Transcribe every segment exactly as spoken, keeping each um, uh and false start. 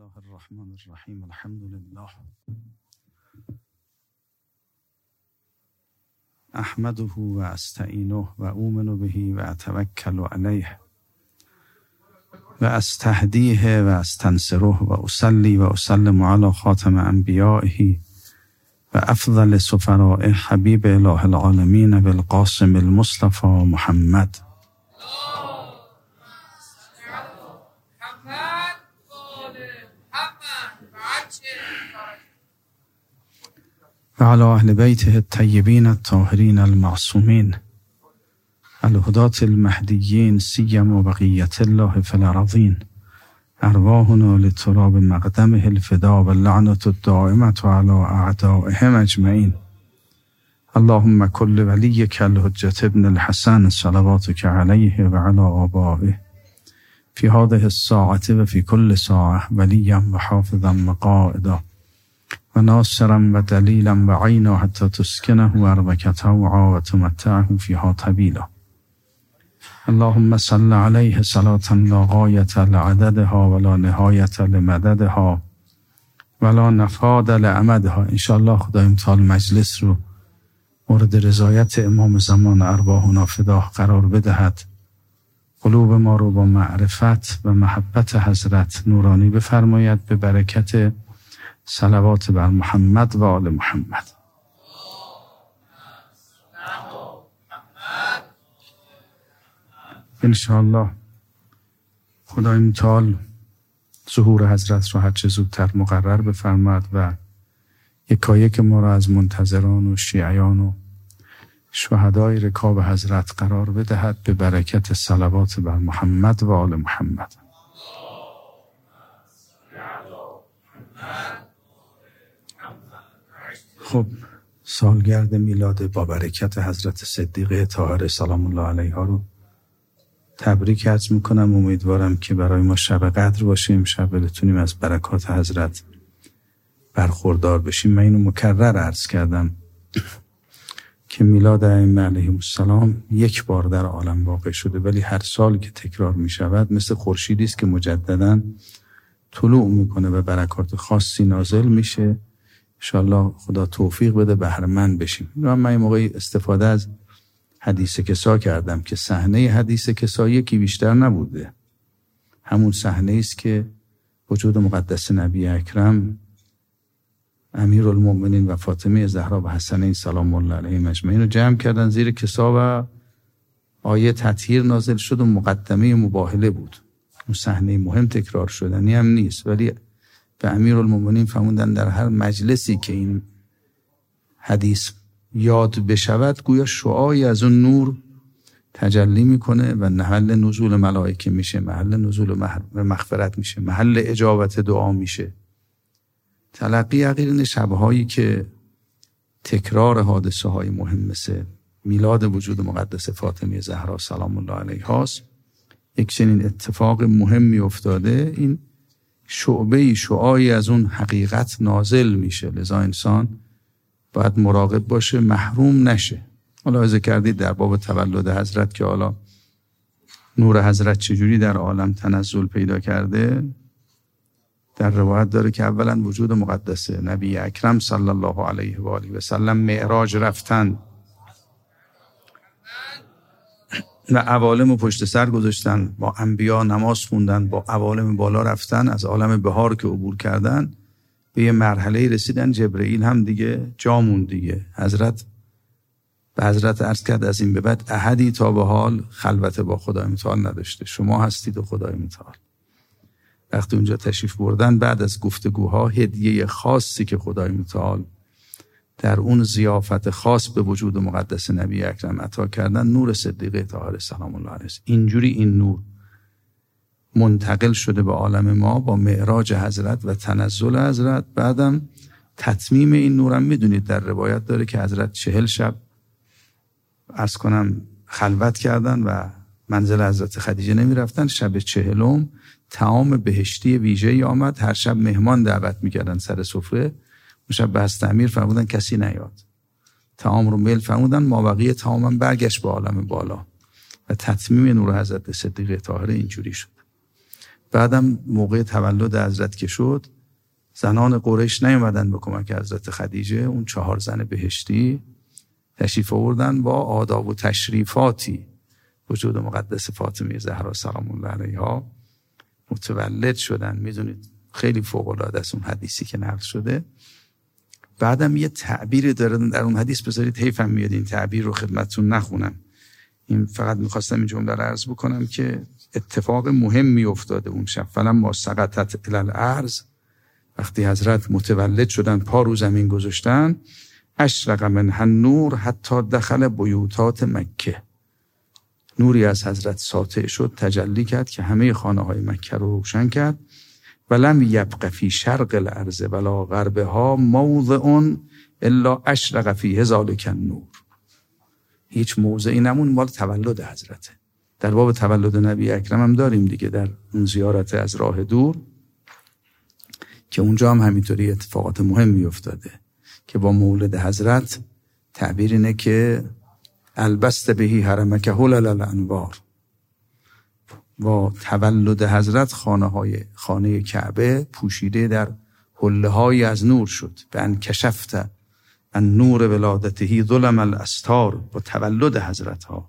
الله الرحمن الرحیم. الحمد لله احمده و استعینه و اؤمن به و اتوکل علیه و استهدیه و استنصره و اصلی و اسلم علی خاتم انبیائه و افضل سفراء حبیب اله العالمین بالقاسم المصطفى محمد و علی اهل بیته الطیبین الطاهرین المعصومین الهداة المهدیین سیما بقیة الله فی الارضین ارواحنا لتراب مقدمه الفدا و اللعنة الدائمة علی اعدائهم اجمعین. اللهم کل ولیک الحجة ابن الحسن صلواتک علیه و علی آبائه فی هذه الساعة و فی کل ساعة ولیا و حافظا و قائدا و ناصرا و دلیلا و عینا حتی تسکنه و ارضک طوعا و تمتعه فیها طویلا. اللهم صل علیه صلاة لا غایة لعددها ولا نهایة لمددها ولا نفاد لعمدها. انشاءالله خدای متعال مجلس رو مورد رضایت امام زمان ارواحنا فداه قرار بدهد. قلوب ما رو با معرفت و محبت حضرت نورانی بفرماید به برکت صلوات بر محمد و آل محمد. انشاءالله خدای متعال ظهور حضرت رو هرچه زودتر مقرر بفرماید و یکایک ما را از منتظران و شیعیان و شهدای رکاب حضرت قرار بدهد به برکت صلوات بر محمد و آل محمد. خب سالگرد میلاد با برکت حضرت صدیقه طاهره سلام الله علیها رو تبریک عرض میکنم. امیدوارم که برای ما شب قدر باشیم، شب بتونیم از برکات حضرت برخوردار بشیم. من اینو مکرر عرض کردم که میلاد ائمه علیهم السلام یک بار در عالم واقع شده، ولی هر سال که تکرار میشود مثل خورشیدی است که مجددا طلوع میکنه و برکات خاصی نازل میشه. انشاءالله خدا توفیق بده بهره مند بشیم. من این موقعی استفاده از حدیث کسا کردم که صحنه حدیث کسا یکی بیشتر نبوده. همون صحنه است که وجود مقدس نبی اکرم امیرالمؤمنین و فاطمه زهرا و حسنین سلام الله علیهم اجمعین رو جمع کردن زیر کسا و آیه تطهیر نازل شد و مقدمه مباهله بود. اون صحنه مهم تکرار شدنی هم نیست، ولی به امیرالمؤمنین فرمودن در هر مجلسی که این حدیث یاد بشود گویا شعاعی از اون نور تجلی میکنه و محل نزول ملائکه میشه، محل نزول مغفرت میشه، محل اجابت دعا میشه. تلقی عقیرین شبهایی که تکرار حادثه های مهم مثل میلاد وجود مقدس فاطمه زهرا سلام الله علیها است، یک چنین اتفاق مهمی افتاده. این شعبه شعاعی از اون حقیقت نازل میشه، لذا انسان باید مراقب باشه محروم نشه. ملاحظه کردید در باب تولد حضرت که حالا نور حضرت چجوری در عالم تنزل پیدا کرده؟ در روایت داره که اولا وجود مقدس نبی اکرم صلی الله علیه و آله و سلم معراج رفتن و عوالم پشت سر گذاشتن، با انبیا نماز خوندن، با عوالم بالا رفتن، از عالم بهار که عبور کردن به یه مرحله رسیدن جبرئیل هم دیگه جامون دیگه. حضرت به حضرت عرض کرد از این به بعد احدی تا به حال خلوت با خدای متعال نداشته، شما هستید و خدای متعال. وقتی اونجا تشریف بردن بعد از گفتگوها هدیه خاصی که خدای متعال در اون ضیافت خاص به وجود مقدس نبی اکرم عطا کردن نور صدیقه طاهره سلام الله علیه. اینجوری این نور منتقل شده به عالم ما با معراج حضرت و تنزل حضرت. بعدم تتمیم این نورم میدونید در روایت داره که حضرت چهل شب عرض کنم خلوت کردن و منزل حضرت خدیجه نمی رفتن. شب چهلم طعام بهشتی ویژه‌ای آمد، هر شب مهمان دعوت میکردن سر سفره. اون شب به حضرت امیر فرمودن کسی نیاد، طعام رو میل فرمودن، مابقی طعامم برگشت به عالم بالا و تتمیم نور حضرت صدیقه طاهره اینجوری شد. بعدم موقع تولد حضرت که شد، زنان قریش نیومدن به کمک حضرت خدیجه، اون چهار زن بهشتی تشریف آوردن با آداب و تشریفاتی وجود مقدس فاطمه زهرا سلام الله علیها متولد شدن. میدونید خیلی فوق العاده است اون حدیثی که نقل شده. بعدم یه تعبیر داره در اون حدیث، بذارید حیفم میاد این تعبیر رو خدمتتون نخونم، این فقط میخواستم این جمله رو عرض بکنم که اتفاق مهمی افتاده اون شب. فلما سقطت الی الارض، وقتی حضرت متولد شدن پا رو زمین گذاشتن، اشرق منها النور حتی دخل بیوتات مکه، نوری از حضرت ساطع شد، تجلی کرد که همه خانه های مکه رو روشن کرد. ولم یبق فی شرق الارض ولا غربها موضع الا اشرق فیه ذلک النور. هیچ موضعی نمون مال تولد حضرته. در باب تولد نبی اکرم هم داریم دیگه، در اون زیارت از راه دور که اونجا هم همینطوری اتفاقات مهمی افتاده که با مولد حضرت تعبیر اینه که البست بهی حرمک هلل الانوار. با تولد حضرت خانه های خانه کعبه پوشیده در حله های از نور شد. به ان کشفت ان نور ولادته ظلم الاستار. با تولد حضرت ها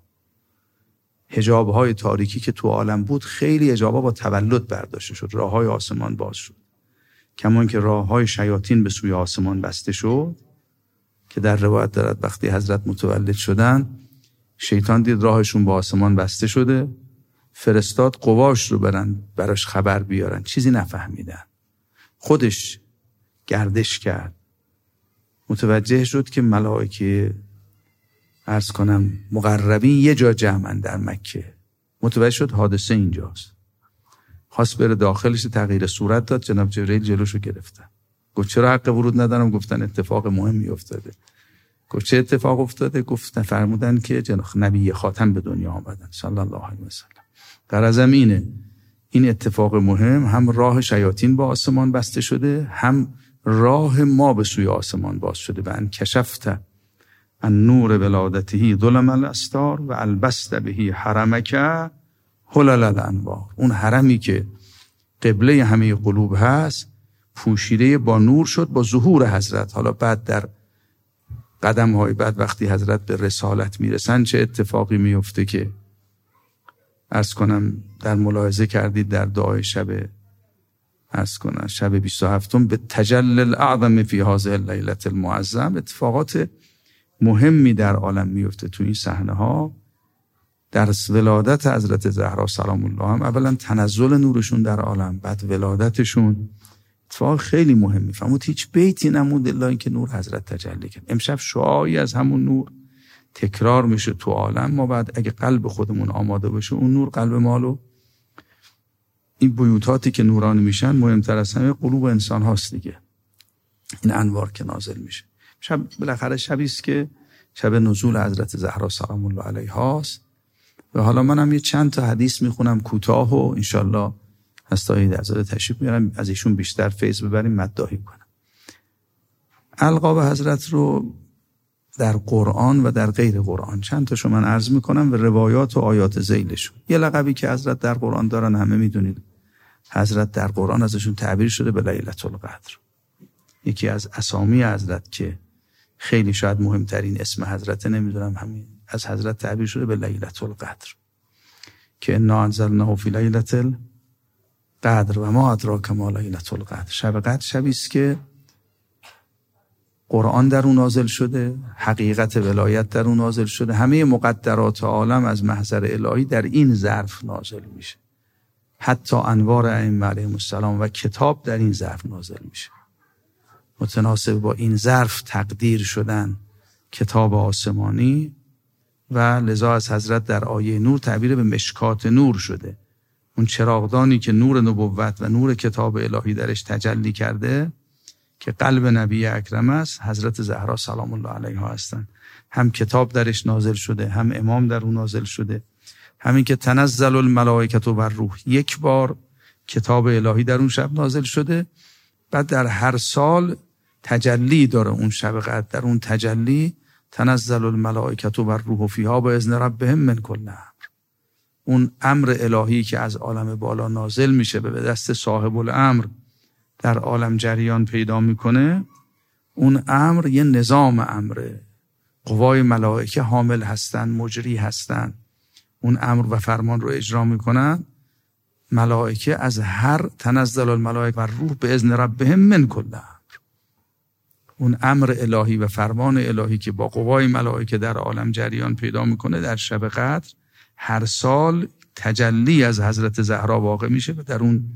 حجاب های تاریکی که تو عالم بود، خیلی حجاب ها با تولد برداشته شد، راه های آسمان باز شد. کمان که راه های شیاطین به سوی آسمان بسته شد، که در روایت دارد وقتی حضرت متولد شدن شیطان دید راهشون به آسمان بسته شده، فرستاد قواش رو برن براش خبر بیارن، چیزی نفهمیدن. خودش گردش کرد، متوجه شد که ملائکه عرض کنم مقربین یه جا جمعن در مکه. متوجه شد حادثه اینجاست، خواست بره داخلش، تغییر صورت داد، جناب جبرئیل جلوشو گرفتن. گفت چرا حق ورود ندارم؟ گفتن اتفاق مهمی افتاده. گفت چه اتفاق افتاده؟ گفتن فرمودن که جناب نبی خاتم به دنیا آمدن صلی الله علیه و سلم. غرضم اینه این اتفاق مهم هم راه شیاطین با آسمان بسته شده، هم راه ما به سوی آسمان باز شده. و ان کشفت ان نور ولادته ظلم الاستار و البست بهی حرمک هلل الانوار. اون حرمی که قبله همه قلوب هست پوشیده با نور شد با ظهور حضرت. حالا بعد در قدم های بعد وقتی حضرت به رسالت میرسن چه اتفاقی میفته که عرض کنم در ملاحظه کردید در دعای شب عرض کنم شب بیست و هفتم به تجلی الاعظم فی هذه اللیلة المعظم، اتفاقات مهمی در عالم میفته تو این صحنه ها. در ولادت حضرت زهرا سلام الله هم اولا تنزل نورشون در عالم، بعد ولادتشون اتفاق خیلی مهمی. فهمود هیچ بیتی نموند الا اینکه نور حضرت تجلی کرد. امشب شعاعی از همون نور تکرار میشه تو عالم. ما بعد اگه قلب خودمون آماده باشه، اون نور قلب مالو، این بیوتاتی که نورانی میشن مهمتر از همه قلوب انسان هاست دیگه. این انوار که نازل میشه شب، بالاخره شبی است که شب نزول حضرت زهرا سلام الله علیها است. و حالا منم یه چند تا حدیث میخونم کوتاه و انشالله هستایی در زاده تشریف میارم از ایشون بیشتر فیض ببریم، مداحی کنم. القاب حضرت رو در قرآن و در غیر قرآن چند تاشو من عرض میکنم و روایات و آیات ذیلشون. یه لقبی که حضرت در قرآن دارن همه میدونید، حضرت در قرآن ازشون تعبیر شده به لیلة القدر. یکی از اسامی حضرت که خیلی شاید مهمترین اسم حضرت، نمیدونم همین از حضرت تعبیر شده به لیلة القدر که انا انزلناه فی لیلة القدر و ما ادراک ما لیلة القدر. شب قدر شبی است که قرآن در اون نازل شده، حقیقت ولایت در اون نازل شده، همه مقدرات عالم از محضر الهی در این ظرف نازل میشه. حتی انوار ائمه علیهم السلام و کتاب در این ظرف نازل میشه. متناسب با این ظرف تقدیر شدن کتاب آسمانی و لذا از حضرت در آیه نور تعبیر به مشکات نور شده. اون چراغدانی که نور نبوت و نور کتاب الهی درش تجلی کرده که قلب نبی اکرم است، حضرت زهرا سلام الله علیها هستند. هم کتاب درش نازل شده، هم امام در اون نازل شده. همین که تنزل الملائکه و الروح، یک بار کتاب الهی در اون شب نازل شده. بعد در هر سال تجلی داره اون شب قدر. در اون تجلی تنزل الملائکه و الروح فیها باذن ربهم من کل امر. اون امر الهی که از عالم بالا نازل میشه به دست صاحب الامر در عالم جریان پیدا میکنه، اون امر یه نظام امره. قوای ملائکه حامل هستن، مجری هستن، اون امر و فرمان رو اجرا میکنن. ملائکه از هر تنزل الملائکه و روح به اذن ربهم من کل امر. اون امر الهی و فرمان الهی که با قوای ملائکه در عالم جریان پیدا میکنه، در شب قدر هر سال تجلی از حضرت زهرا واقع میشه و در اون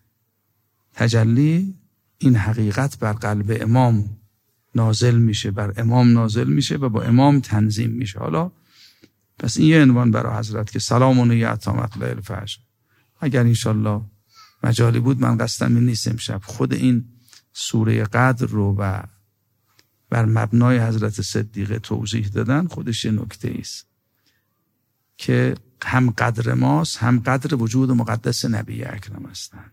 تجلی این حقیقت بر قلب امام نازل میشه، بر امام نازل میشه و با امام تنظیم میشه. حالا پس این یه عنوان برای حضرت که سلام یعطی مطلع الفجر. اگر انشالله مجالی بود، من قصدم این نیست امشب خود این سوره قدر رو و بر مبنای حضرت صدیقه توضیح دادن، خودش یه نکته ایست که هم قدر ماست، هم قدر وجود مقدس نبی اکرم هستن.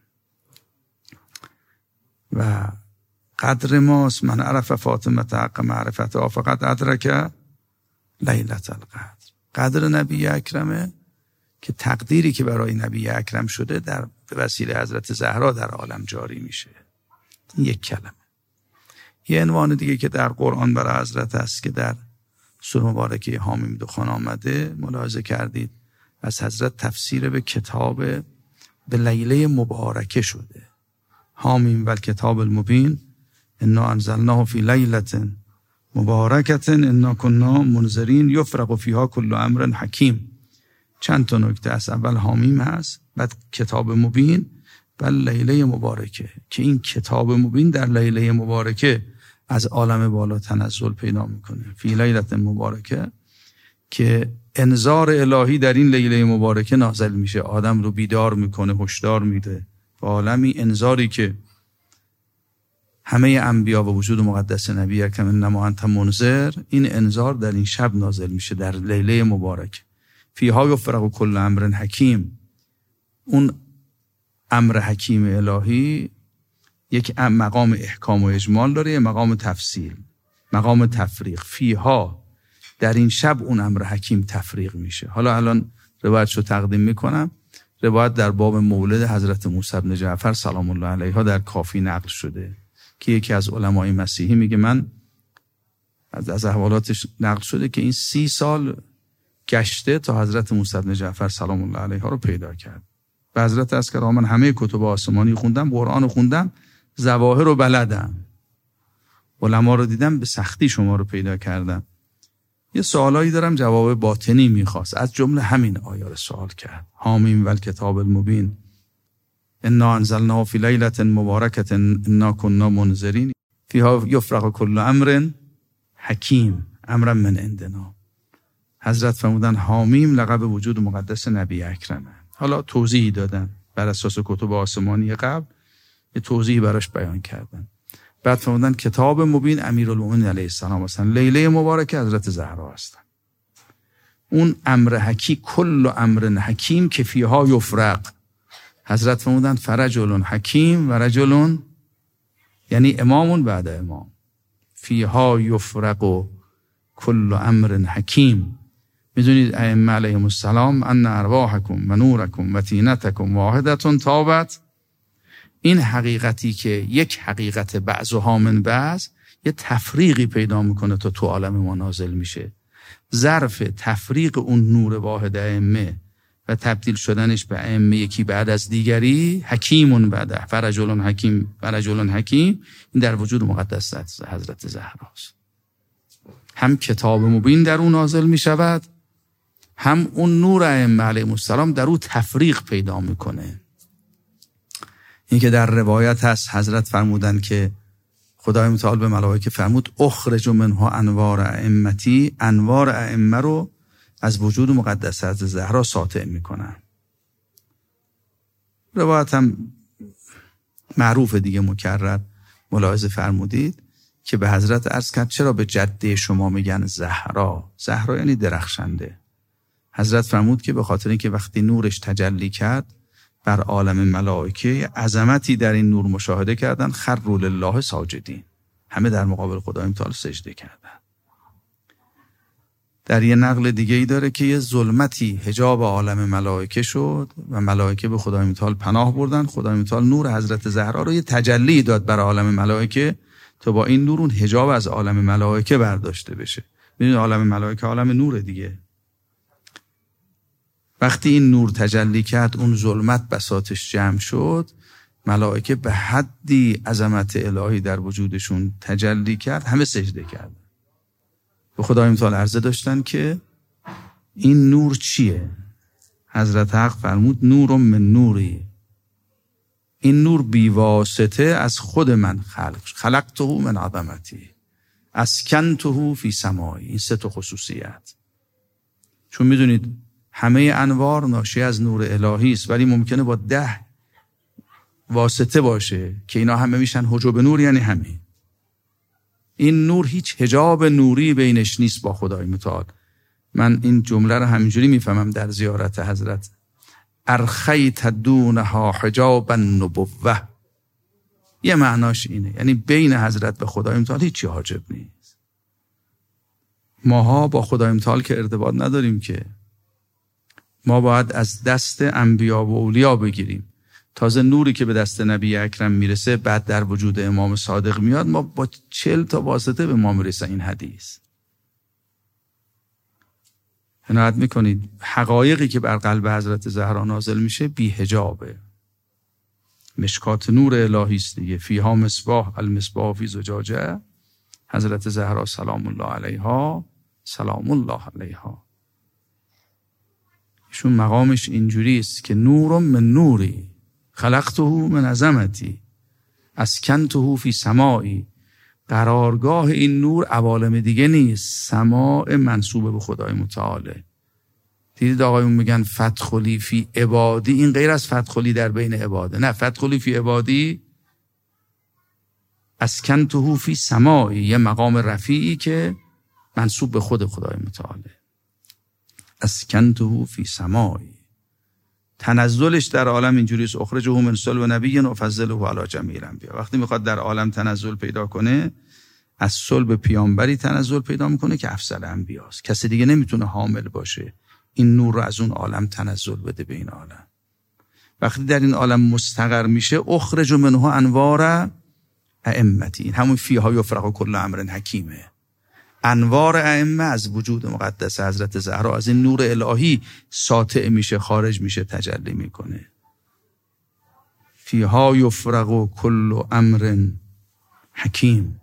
و قدر ماست من عرف فاطمه حق معرفتها فقط ادرک لیلة القدر. قدر نبی اکرمه که تقدیری که برای نبی اکرم شده در به وسیله حضرت زهرا در عالم جاری میشه. این یک کلمه. یه عنوان دیگه که در قرآن برای حضرت هست که در سوره مبارکه حامیم دخان آمده، ملاحظه کردید از حضرت تفسیر به کتاب به لیله مبارکه شده. حامیم و الکتاب المبین انا انزلناه فی لیلة مبارکة انا کنا منذرین یفرق فیها کل امر حکیم. چند تا نکته است. اول حامیم هست، بعد کتاب مبین، بعد لیله مبارکه، که این کتاب مبین در لیله مبارکه از عالم بالا تنزل پیدا میکنه. فی لیلة مبارکه که انذار الهی در این لیله مبارکه نازل میشه، آدم رو بیدار میکنه، هشدار میده به عالمی. انذاری که همه انبیا و وجود مقدس نبی اکرم انما انت منذر، این انذار در این شب نازل میشه در لیله مبارک. فیها یفرق کل امر حکیم. اون امر حکیم الهی یک مقام احکام و اجمال داره، مقام تفصیل، مقام تفریق. فیها در این شب اون امر حکیم تفریق میشه. حالا الان روایتشو تقدیم میکنم. روایت در باب مولد حضرت موسی بن جعفر سلام الله علیها در کافی نقل شده که یکی از علمای مسیحی میگه من از از احوالاتش نقل شده که این سی سال گشته تا حضرت موسی بن جعفر سلام الله علیها رو پیدا کرد. به حضرت از کرام من همه کتب آسمانی خوندم، قرآن رو خوندم، ظواهر رو بلدم، علما رو دیدم، به سختی شما رو پیدا کردم. یه سوالایی دارم جواب باطنی میخواست، از جمله همین آیه رو سوال کرد. حامیم و الکتاب المبین انا انزلناه فی لیلة مبارکة انا کنا منذرین فیها یفرق کل امر حکیم امرا من عندنا. حضرت فرمودن حامیم لقب وجود مقدس نبی اکرمه. حالا توضیحی دادن بر اساس کتب آسمانی قبل، یه توضیحی براش بیان کردن. بعد فرمودن کتاب مبین امیرالمومنین علیه السلام هستن، لیله مبارکه حضرت زهرا هستن. اون امر حکی کل امر حکیم که فیها یفرق، حضرت فرمودن فرجل حکیم و رجل، یعنی امامون بعد امام. فیها یفرق و کل امر حکیم. میدونید ائمه علیهم السلام ان ارواحکم و نورکم و طینتکم واحدة تابت. این حقیقتی که یک حقیقت بعضها من بعض، یه تفریقی پیدا میکنه تا تو عالم ما نازل میشه. ظرف تفریق اون نور واحد ائمه و تبدیل شدنش به ائمه یکی بعد از دیگری، حکیمون بعد فرجل حکیم فرجل حکیم، این در وجود مقدس حضرت زهراست. هم کتاب مبین در اون نازل میشود، هم اون نور ائمه علیهم السلام در اون تفریق پیدا میکنه. این که در روایت هست حضرت فرمودن که خدای متعال به ملائکه فرمود اخرج منها انوار ائمتی، انوار ائمه رو از وجود مقدس حضرت زهرا ساطع میکنن. روایت هم معروف دیگه، مکرر ملاحظه فرمودید که به حضرت عرض کرد چرا به جده شما میگن زهرا؟ زهرا یعنی درخشنده. حضرت فرمود که به خاطر اینکه وقتی نورش تجلی کرد بر عالم ملائکه، عظمتی در این نور مشاهده کردن، خروا لله ساجدین، همه در مقابل خدای متعال سجده کردن. در یه نقل دیگه ای داره که یه ظلمتی حجاب عالم ملائکه شد و ملائکه به خدای متعال پناه بردن. خدای متعال نور حضرت زهرا رو یه تجلی داد برای عالم ملائکه تا با این نور اون حجاب از عالم ملائکه برداشته بشه. میدونید عالم ملائکه عالم نور دیگه. وقتی این نور تجلی کرد، اون ظلمت بساطش جمع شد، ملائکه به حدی عظمت الهی در وجودشون تجلی کرد، همه سجده کردن. به خدای متعال عرضه داشتن که این نور چیه؟ حضرت حق فرمود نور من نوری، این نور بیواسطه از خود من خلق خلقته من عظمتی اسکنته فی سمایی. این سه تا خصوصیت. چون میدونید همه انوار ناشی از نور الهی است، ولی ممکنه با ده واسطه باشه که اینا همه میشن حجاب نور، یعنی همه. این نور هیچ حجاب نوری بینش نیست با خدای متعال. من این جمله رو همینجوری میفهمم در زیارت حضرت: ارخیت دونها حجاب النبوه. یه معناش اینه، یعنی بین حضرت به خدای متعال هیچی حاجب نیست. ماها با خدای متعال که ارتباط نداریم که، ما باید از دست انبیا و اولیا بگیریم. تازه نوری که به دست نبی اکرم میرسه بعد در وجود امام صادق میاد، ما با چل تا واسطه به ما میرسه این حدیث. عنایت میکنید حقایقی که بر قلب حضرت زهرا نازل میشه بی حجابه. مشکات نور الهی است دیگه. فیها مصباح، المصباح فی زجاجه. حضرت زهرا سلام الله علیها سلام الله علیها، ایشون مقامش اینجوری است که نور من نوری خلقته من عظمتی اسکنته فی سمایی. قرارگاه این نور عوالم دیگه نیست، سماع منصوبه به خدای متعاله. دیدید آقایون میگن فدخلی فی عبادی، این غیر از فدخلی در بین عباده، نه، فدخلی فی عبادی اسکنته فی سمایی، یه مقام رفیعی که منصوب به خود خدای متعاله. اسکنته فی سمایی. تنزلش در عالم اینجوری است: اخرجه من صلب نبی و فضله علی جمیع الانبیاء. وقتی میخواد در عالم تنزل پیدا کنه، از صلب پیامبری تنزل پیدا میکنه که افضل انبیاست. کسی دیگه نمیتونه حامل باشه این نور رو از اون عالم تنزل بده به این عالم. وقتی در این عالم مستقر میشه، اخرج منه انوار ائمتی. این همون فیها یفرق کل امر حکیمه. انوار ائمه از وجود مقدس حضرت زهرا، از این نور الهی ساطع میشه، خارج میشه، تجلی میکنه. فیها یفرق کل امر حکیم.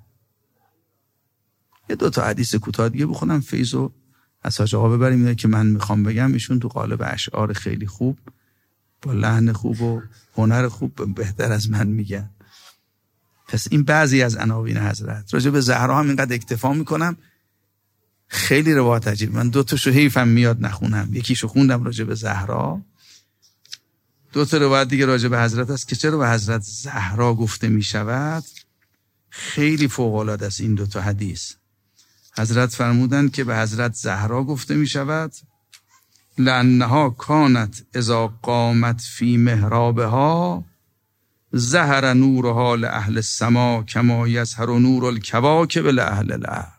یه دو تا حدیث کوتاه دیگه بخونم فیضو از حاج آقا ببریم، اینه که من میخوام بگم. ایشون تو قالب اشعار خیلی خوب با لحن خوب و هنر خوب بهتر از من میگن. پس این بعضی از عناوین حضرت. راجع به زهرا هم اینقدر اکتفا میکنم، خیلی روایت عجیب. من دو تاشو حیفم میاد نخونم. یکیشو خوندم راجع به زهرا، دو تا روایت دیگه راجع به حضرت است که چرا به حضرت زهرا گفته میشود. خیلی فوق العاده است این دو تا حدیث. حضرت فرمودند که به حضرت زهرا گفته میشود لانها کانت اذا قامت فی محرابها ظهر نورها لاهل السما کما یظهر نور الکواکب لاهل الارض.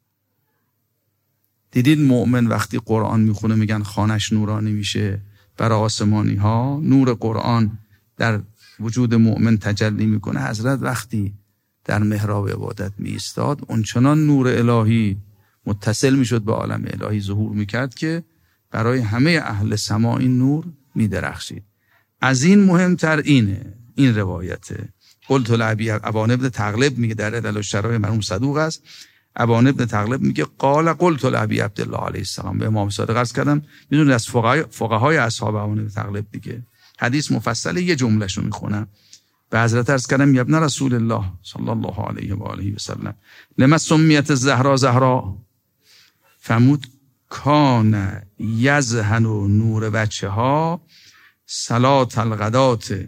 دیدید مؤمن وقتی قرآن میخونه میگن خانش نورانی میشه برای آسمانی ها. نور قرآن در وجود مؤمن تجلی میکنه. حضرت وقتی در محراب عبادت می ایستاد، اونچنان نور الهی متصل میشد به عالم الهی ظهور میکرد که برای همه اهل سما این نور میدرخشید. از این مهمتر اینه این روایته. قلت لابی ابان ابن تغلب میگه در دل الشرایع مرحوم صدوق است. ابان ابن تغلب میگه قال قلت لابی عبدالله علیه السلام، به امام صادق عرض کردم. میدونید از فقهای اصحاب ابان ابن تغلب دیگه حدیث مفصل یه جملهشو میخونم. به حضرت عرض کردم ابن رسول الله صلی الله علیه و آله و سلم لما سمیت الزهرا زهرا. فرمود کان یزهن نور وجهها صلات الغدات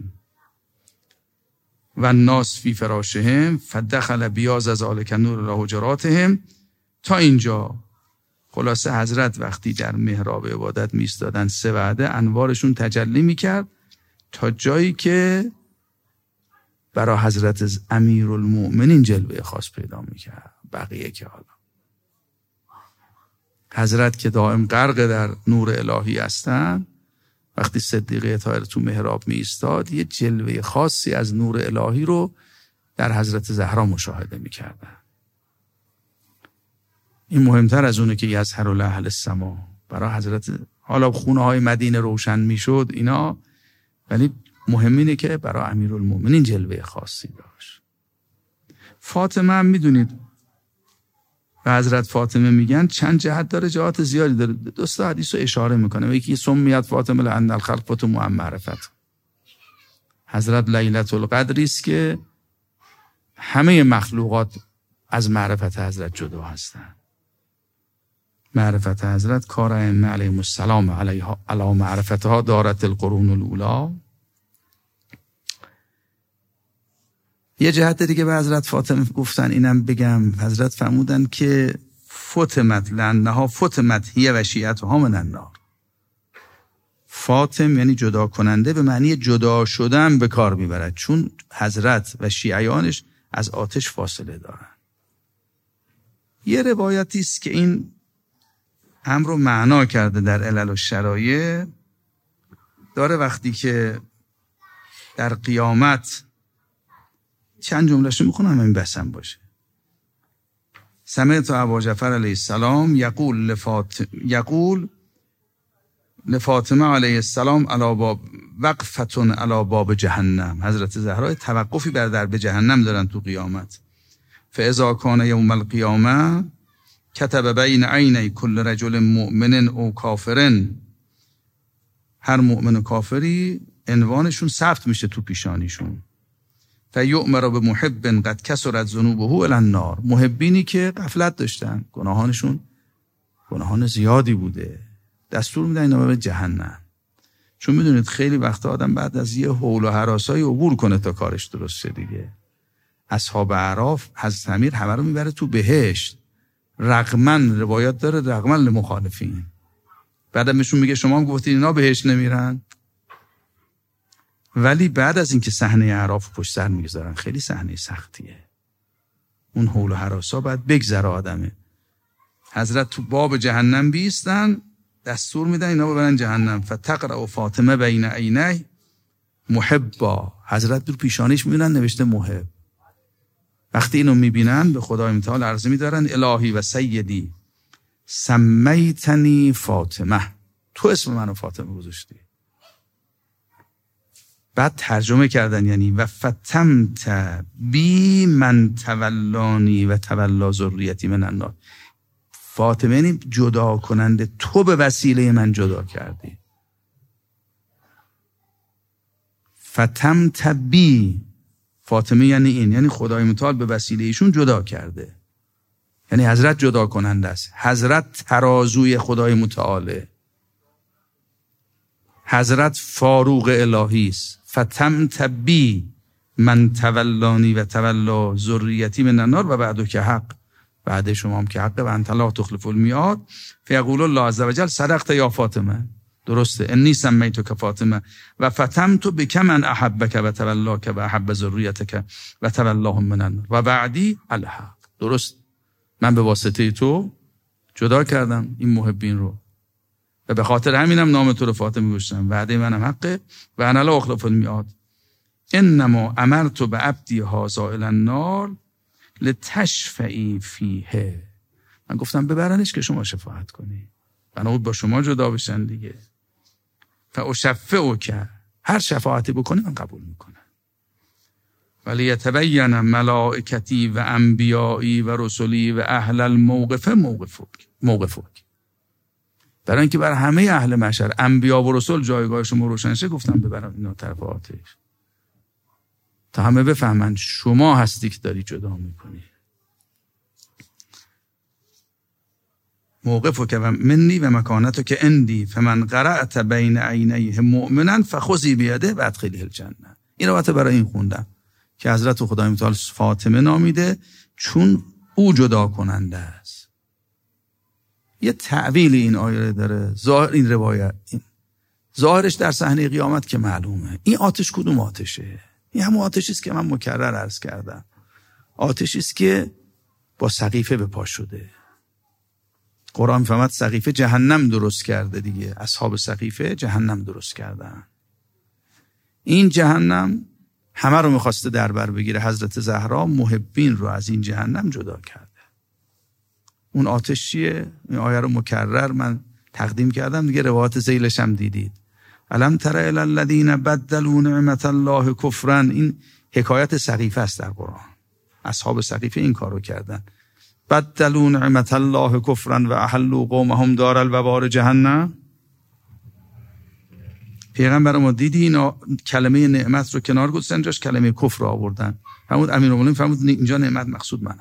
و الناس فی فراشهم فدخل بیاز از ذالک نور الله حجراتهم. تا اینجا خلاصه حضرت وقتی در محراب عبادت می ایستادن سه وعده انوارشون تجلی میکرد تا جایی که برای حضرت امیرالمؤمنین جلوه خاص پیدا میکرد. بقیه که حالا حضرت که دائم غرق در نور الهی هستن، وقتی صدیقه طاهره تو محراب می ایستاد یه جلوه خاصی از نور الهی رو در حضرت زهرا مشاهده می کردن. این مهمتر از اونه که یظهر لاهل السما برای حضرت. حالا خونه های مدینه روشن می شد اینا، ولی مهم اینه که برای امیرالمومنین جلوه خاصی داشت. فاطمه هم میدونید و حضرت فاطمه میگن چند جهت داره، جهات زیادی داره. دوست حدیث رو اشاره میکنه. یکی سمیت فاطمه لأن الخلق فتم عن معرفت. حضرت لیلة القدری است که همه مخلوقات از معرفت حضرت جدا هستند. معرفت حضرت کار ائمه علیهم السلام علیها علی معرفتها دارت القرون الاولی. یه جهت دیگه به حضرت فاطمه گفتن، اینم بگم، حضرت فرمودن که فتمت لانها فتمت هی و شیعتها من النار. فاطم یعنی جدا کننده، به معنی جدا شدن به کار میبرد، چون حضرت و شیعیانش از آتش فاصله دارن. یه روایتی است که این امر رو معنا کرده در علل و شرایع، داره وقتی که در قیامت، چند جمله‌شو میخونم این بسم باشه. سمعت ابا جعفر علیه السلام یقول لفاطمه یقول لفاطمه علیه السلام علی باب وقفتون علی باب جهنم. حضرت زهرا توقفی بر درب جهنم دارن تو قیامت. فاذا کان یوم القیامه کتب بین عینی کل رجل مؤمن او کافرن. هر مؤمن و کافری عنوانشون ثبت میشه تو پیشانیشون. فیؤمر بمحب قد کثرت ذنوبه الی النار. محبینی که غفلت داشتن، گناهانشون گناهان زیادی بوده، دستور میدن اینا به جهنم. چون میدونید خیلی وقتا آدم بعد از یه هول و هراسای عبور کنه تا کارش درست شه دیگه. اصحاب اعراف حضرت امیر همه رو میبره تو بهشت، رغمن روایات داره رغمن لمخالفین. بعدم بهشون میگه شما هم گفتید اینا بهشت نمیرن، ولی بعد از اینکه صحنه اعراف پشت سر میگذارن خیلی صحنه سختیه. اون هول و هراسا باید بگذره آدمه. حضرت تو باب جهنم بیستن، دستور میدن اینا ببرن جهنم. فتقرأ فاطمه بین عینی محبا. حضرت دور پیشانیش میبینن نوشته محب. وقتی اینو میبینن به خدای متعال عرضه میدارن الهی و سیدی سمیتنی فاطمه، تو اسم منو فاطمه گذاشتی. بعد ترجمه کردن یعنی و فتمت بی من تولانی و تولا ذریتی من النار. فاطمه یعنی جدا کننده، تو به وسیله من جدا کردی. فتمت بی، فاطمه یعنی این، یعنی خدای متعال به وسیله ایشون جدا کرده، یعنی حضرت جدا کننده است. حضرت ترازوی خدای متعاله، حضرت فاروق الهی است. فتمت بی من تولانی و تولا ذریتی من النار و بعدو که حق، بعد شما هم که حق و انت لا تخلف المیعاد. فیقول الله عز وجل صدقت یا فاطمه، درسته، انی سمیتک فاطمه و فتمت بک من احبک و تولاک و احب ذریتک و تولاهم من النار و بعدی الحق. درست، من به واسطه تو جدا کردم این محبین رو و به خاطر همینم نام تو رو فاطمه گذاشتم. وعده منم حقه و انا لا اخلف المیعاد. انما امرت بعبدی هذا الی النار لتشفعی فیه. من گفتم ببرنش که شما شفاعت کنی، بنا با شما جدا بشن دیگه. فاشفعک، هر شفاعتی بکنی من قبول میکنم. ولی یتبین ملائکتی و انبیایی و رسولی و اهل الموقف موقفک موقفک. برای اینکه بر همه اهل محشر انبیا و رسول جایگاه شما روشن شه، گفتم ببرم اینا طرف آتش تا همه بفهمن شما هستی که داری جدا میکنی. موقفو که منی و مکانتو که اندی فمن قرأت بین عینیه مؤمنا فخذی بیده و ادخلی الجنه. این رو برای این خوندم که حضرت خدای متعال فاطمه نامیده چون او جدا کننده است. یه تعویل این آیه داره، ظاهر این روایت این ظاهرش در صحنه قیامت که معلومه. این آتش کدوم آتشه؟ این همون آتشی است که من مکرر عرض کردم، آتشی است که با سقیفه به پا شده. قرآن فهمد سقیفه جهنم درست کرده دیگه. اصحاب سقیفه جهنم درست کردن. این جهنم همه رو میخواسته در بر بگیره. حضرت زهرا محبین رو از این جهنم جدا کرده. اون آتش چیه؟ این آیه رو مکرر من تقدیم کردم دیگه، روایت ذیلش هم دیدید. الم تر الی الذین بدلوا نعمت الله کفرا. این حکایت سقیفه است در قرآن. اصحاب سقیفه این کارو کردن. بدلوا نعمت الله کفرا و احلوا قومهم دار الوبار جهنم. پیغمبر ما دیدی اینا کلمه نعمت رو کنار گذاشتن، جاش کلمه کفر رو آوردن. همون امیرالمومنین فرمود اینجا نعمت مقصود منم.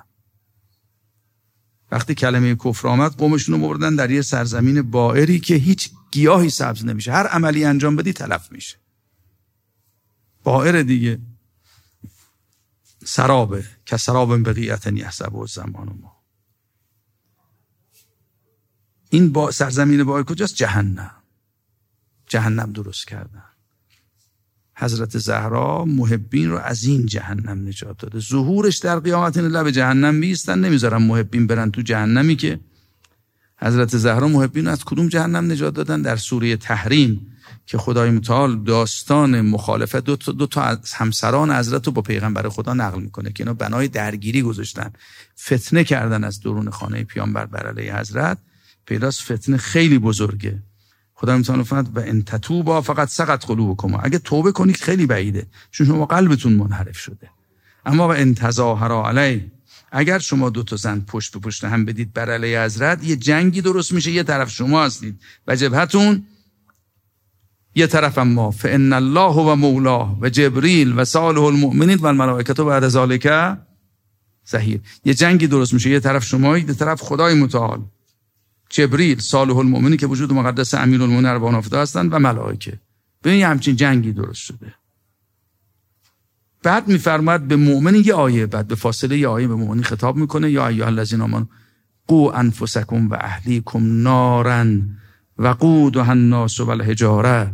وقتی کلمه کفر آمد قومشون رو بردن در یه سرزمین بائری که هیچ گیاهی سبز نمیشه، هر عملی انجام بدی تلف میشه. بائر دیگه، سرابه که سراب بقیت یحسبه الزمان ما. این با سرزمین بائر کجاست؟ جهنم. جهنم درست کردن. حضرت زهرا محبین رو از این جهنم نجات داده. ظهورش در قیامت این لب جهنم میستن، نمیذارن محبین برن تو جهنمی که حضرت زهرا محبین رو از کدوم جهنم نجات دادن؟ در سوره تحریم که خدای متعال داستان مخالفت دو تا, دو تا از همسران حضرت رو با پیغمبر خدا نقل میکنه که اینا بنای درگیری گذاشتن، فتنه کردن از درون خانه پیامبر بر علیه حضرت. پیداست فتنه خیلی بزرگه. خدا متعال فرمود و ان تتوبا فقط سقط قلوبکم. اگه توبه کنید خیلی بعیده، چون شما قلبتون منحرف شده. اما و ان تظاهرا علی، اگر شما دو تا زن پشت به پشت هم بدید بر علیه حضرت، یه جنگی درست میشه. یه طرف شما هستید و جبهتون، یه طرف ما فان الله و مولاه و جبریل و صالح المؤمنین و الملائکه بعد ذلک ظهیر. یه جنگی درست میشه، یه طرف شمایید، یه طرف خدای متعال، جبریل، صالح المؤمنین که وجود مقدس امیرالمؤمنین اربان آفریده هستند و ملائکه. ببین همچین جنگی درست شده. بعد میفرماید به مؤمن یه آیه، بعد به فاصله یه آیه به مؤمن خطاب میکنه یا ایها الذین آمنوا قوا انفسکم و اهلیکم نارا وقودها الناس والحجاره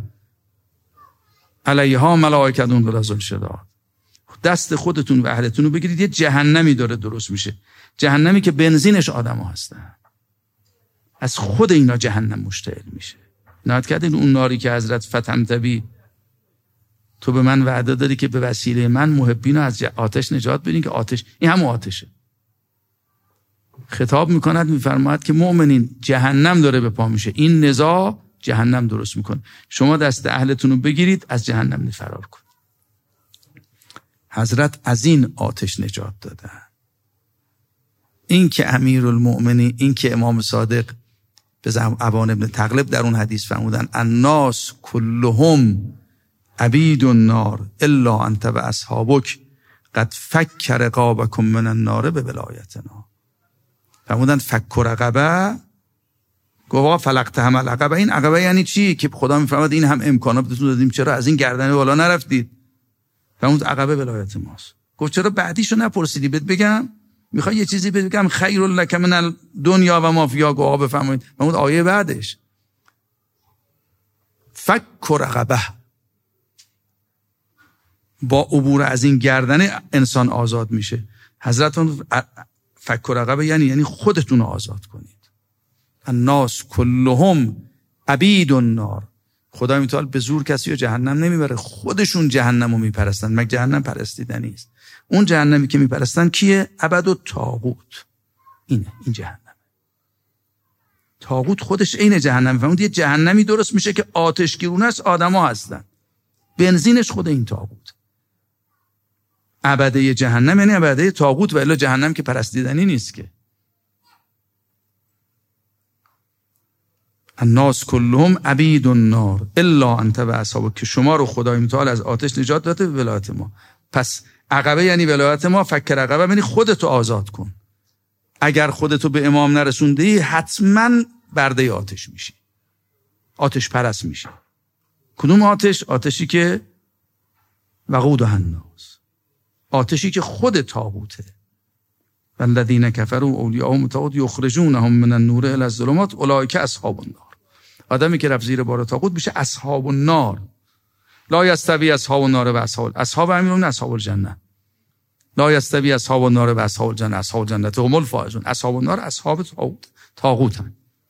علیها ملائکه غلاظ شداد. دست خودتون و اهلتون رو بگیرید، یه جهنمی داره درست میشه. جهنمی که بنزینش آدما هستن. از خود اینا جهنم مشتعل میشه. نهاد کردین اون ناری که حضرت فتم تبی، تو به من وعده دادی که به وسیله من محبین رو از آتش نجات بدین، که آتش این همون آتشه. خطاب میکند میفرماید که مؤمنین جهنم داره به پا میشه، این نزاع جهنم درست میکنه. شما دست اهلتون رو بگیرید از جهنم فرار کن. حضرت از این آتش نجات دادن. این که امیرالمؤمنین، این که امام صادق به زعم ابان ابن تغلب در اون حدیث فرمودن الناس کلهم عبید النار الا انت و اصحابک قد فک رقابکم من النار به ولایتنا. فرمودن فک رقبه، گواه فلقتهم العقبه. این عقبه یعنی چی؟ که خدا میفرماد این هم امکانات بهتون دادیم، چرا از این گردن بالا نرفتید؟ فرمود عقبه ولایت ماست. گفت چرا بعدیشو نپرسیدی؟ بهت بگم، میخوای یه چیزی بهت بگم، خیر لک من الدنیا و ما فیها. گواه بفرمایید فرمود آیه بعدش فک رقبه، با عبور از این گردن انسان آزاد میشه. حضرت فک رقبه یعنی یعنی خودتون رو آزاد کنید. الناس کلهم عبید النار. خدای متعال به زور کسی رو جهنم نمیبره، خودشون جهنم رو میپرستن. مگه جهنم پرستیدنی است؟ اون جهنمی که میپرستن کیه؟ عبد و طاغوت. اینه، این جهنم. طاغوت خودش عین جهنم. فهمید یه جهنمی درست میشه که آتشگیرونه است، آدما هستن، بنزینش خود این طاغوت. عبده جهنم یعنی عبده طاغوت، و الا جهنم که پرستیدنی نیست که. الناس کلهم عبید النار الا انت و اصحابک، که شما رو خدای متعال از آتش نجات داده به ولایت ما. پس عقبه یعنی ولایت ما، فک رقبه یعنی خودتو آزاد کن. اگر خودتو به امام نرسوندی حتما برده آتش میشی، آتش پرست میشی. کدوم آتش؟ آتشی که وقودها الناس، آتشی که خود طاغوته. والذین کفروا اولیاءهم الطاغوت یخرجونهم من النور الی الظلمات اولئک اصحاب النار. آدمی که رفت زیر بار طاغوت میشه اصحاب النار. لا یستوی اصحاب النار و اصحاب اصحاب امیرون اصحاب الجنه. لا یستوی اصحاب النار و اصحاب الجنه اصحاب الجنه هم الفائزون. اصحاب النار اصحاب طاغوتن.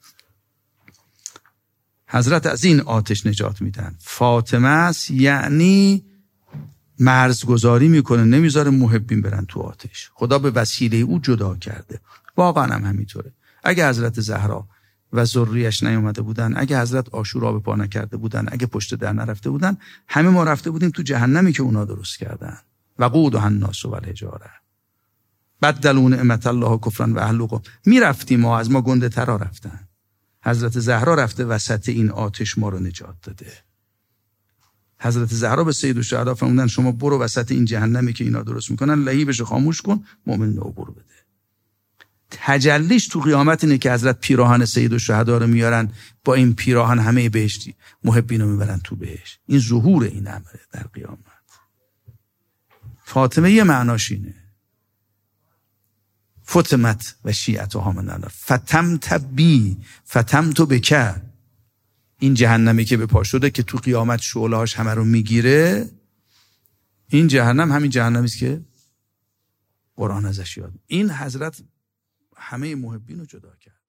حضرت از این آتش نجات میدن. فاطمه است یعنی مرزگذاری میکنه، نمیذاره محبین برن تو آتش. خدا به وسیله او جدا کرده. واقعا هم همینطوره. اگه حضرت زهرا و ذریه‌اش نیامده بودن، اگه حضرت عاشورا به پا نکرده بودن، اگه پشت در نرفته بودن، همه ما رفته بودیم تو جهنمی که اونا درست کردن. وقودها الناس والحجاره بدلوا نعمت الله کفرا و اهلوا. میرفتیم ما، از ما گنده ترا رفتن. حضرت زهرا رفته وسط این آتش ما رو نجات داده. حضرت زهرا به سید الشهدا فرمودن شما برو وسط این جهنمی که اینا درست میکنن، لهیبش خاموش کن، مؤمن عبور بده. تجلیش تو قیامت اینه که حضرت پیراهن سید الشهدا رو میارن، با این پیراهن همه بهشتی محبین رو میبرن تو بهشت. این ظهور این امره در قیامت. فاطمه یه معناش اینه. فتمت و شیعتها من النار فتمت بی فتمت بک. این جهنمی که به پا شده که تو قیامت شعله‌هاش همه رو میگیره، این جهنم همین جهنمی است که قرآن ازش یاد. این حضرت همه محبین رو جدا کرد.